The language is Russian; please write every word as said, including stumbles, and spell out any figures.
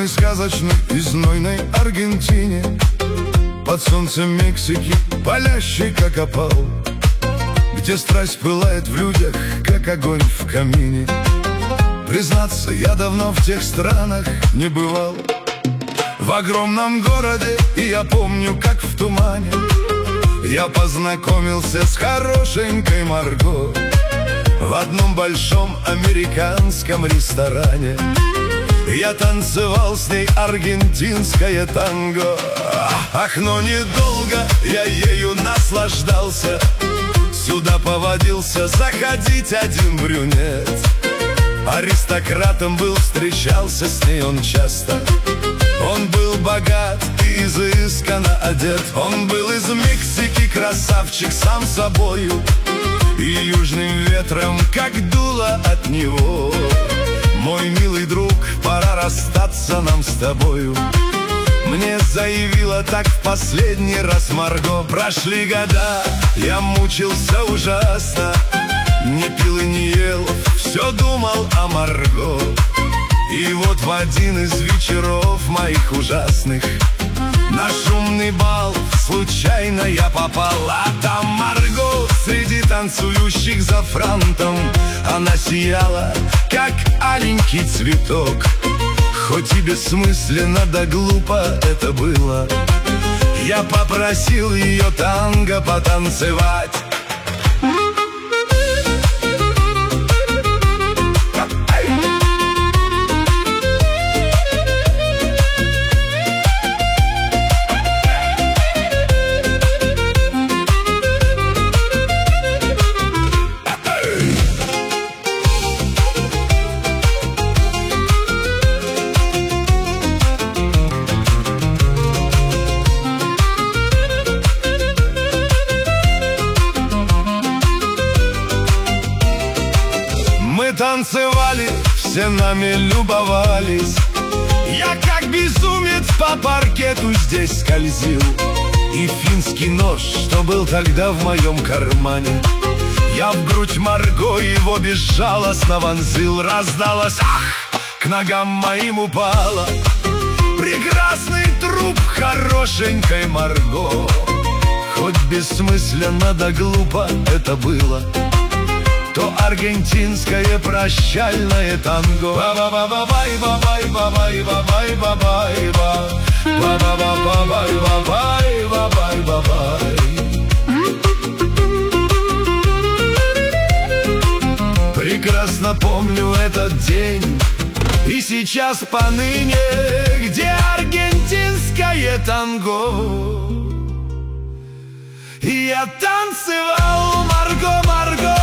одной сказочной и знойной Аргентине, под солнцем Мексики, палящей как опал, где страсть пылает в людях, как огонь в камине. Признаться, я давно в тех странах не бывал. В огромном городе, и я помню, как в тумане, я познакомился с хорошенькой Марго в одном большом американском ресторане. Я танцевал с ней аргентинское танго. Ах, но недолго я ею наслаждался. Сюда повадился заходить один брюнет. Аристократом был, встречался с ней он часто. Он был богат и изысканно одет. Он был из Мексики, красавчик сам собою, и южным ветром как дуло от него. Мой милый друг, пора расстаться нам с тобою, мне заявила так в последний раз Марго. Прошли года, я мучился ужасно, не пил и не ел, все думал о Марго. И вот в один из вечеров моих ужасных на шумный бал случайно я попал. А там Марго среди танцующих за франтом. Она сияла, как аленький цветок. Хоть и бессмысленно да глупо это было, я попросил ее танго потанцевать. Мы танцевали, все нами любовались. Я как безумец по паркету здесь скользил. И финский нож, что был тогда в моем кармане, я в грудь Марго его безжалостно вонзил. Раздалось ах, к ногам моим упала прекрасный труп хорошенькой Марго. Хоть бессмысленно да глупо это было, то аргентинское прощальное танго. Прекрасно помню этот день, и сейчас поныне, где аргентинское танго. Я танцевал, Марго, Марго,